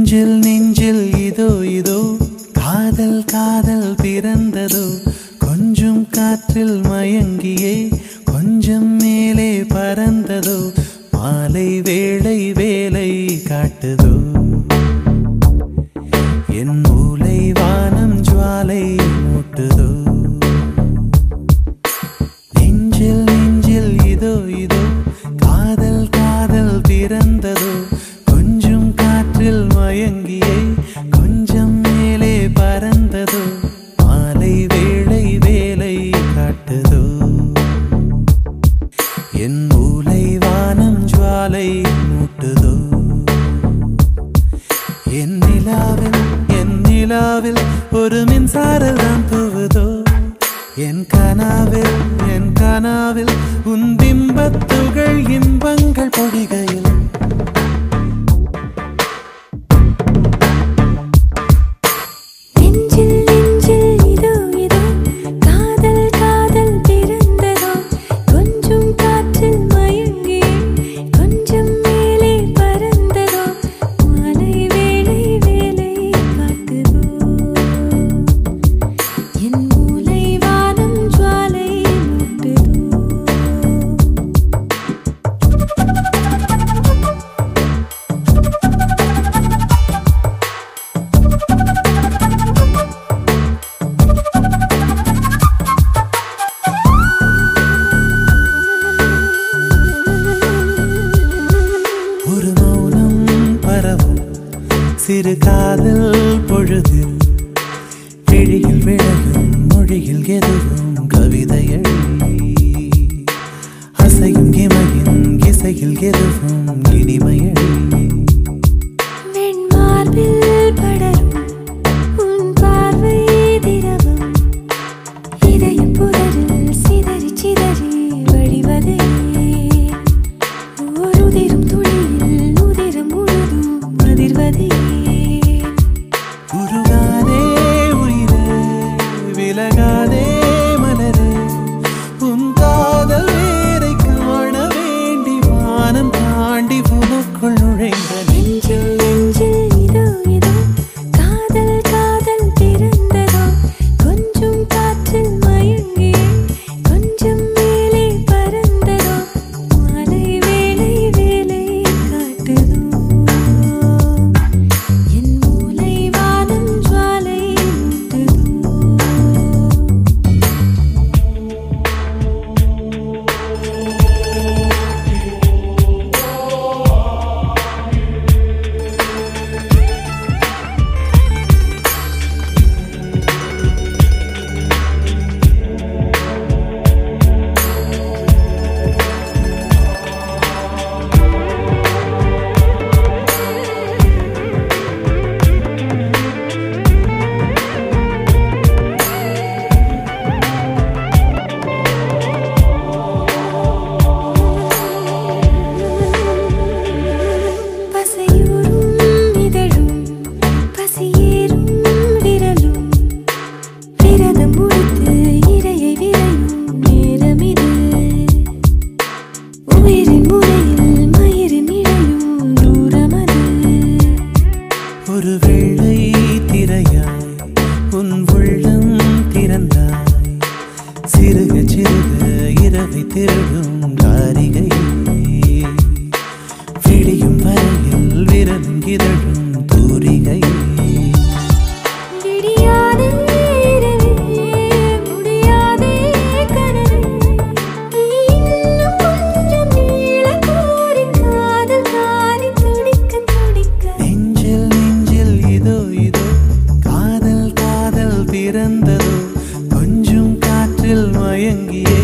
நெஞ்சில் நெஞ்சில் இதோ இதோ காதல் காதல் பிறந்ததோ கொஞ்சம் காற்றில் மயங்கியே கொஞ்சம் மேலே பறந்ததோ மாலை வேளை வேலை காட்டுதோ என் மூளை வானம் ஜுவாலை மூட்டுதோ நெஞ்சில் நெஞ்சில் இதோ இதோ காதல் காதல் பிறந்ததோ கொஞ்சம் காற்றில் மயங்கியே கொஞ்சம் மேலே பறந்ததோ மாலை வேளை வேலை காட்டுதோ என் மூளை வானம் ஜுவாலை மூட்டுதோ என் நிலாவில் ஒரு மின்சாரம் தான் தூவுதோ என் கனாவில் உன் பிம்பத்துகள் இன்பங்கள் பொழிகையில் சிறு காதல் பொழுதில் விழியில் விழகும் மொழியில் எதுவும் கவிதையள் அசையும் இமையின் இசையில் எதுவும் இனிமையள் வெண்மார்பில் படரும் உன் பார்வை திரவம் இதயம் புதரில் சிதறி சிதறி வழிவதே ஓர் உதிரும் துளியில் உதிரம் முழுதும் அதிர்வதே உருகாதே உயிரே விலகாதே மலரே உன் காதல் வேரை காண வேண்டி வானம் தாண்டி உனக்குள் நுழைந்த நெஞ்சில் நெஞ்சில் இதோ இதோ காதல் காதல் பிறந்ததோ கொஞ்சம் காற்றில் மயங்கி கொஞ்சம் மேலே பறந்ததோ மாலை வேளை வேலை காட்டுதோ என் மூளை வானம் ஜுவாலை மூட்டுதோ பசையூரும் இதழும் பசியேறும் விரலும் விரதம் முடித்து இரையை விரையும் நேரமிது உயிரின் முறையில் மயிரின் இழையும் தூரமது ஒரு வெள்ளை திரையாய் உன் உள்ளம் திறந்தாய் சிறுக சிறுக இரவை திருடும் காரிகை விடியும் வரையில் விரலும் இதழும் தூரிகை விடியாதே இரவே முடியாதே கனவே இன்னும் கொஞ்சம் நீள கோரி காதல் காரி துடிக்க துடிக்க நெஞ்சில் நெஞ்சில் இதோ இதோ காதல் காதல் பிறந்ததோ கொஞ்சம் காற்றில் மயங்கியே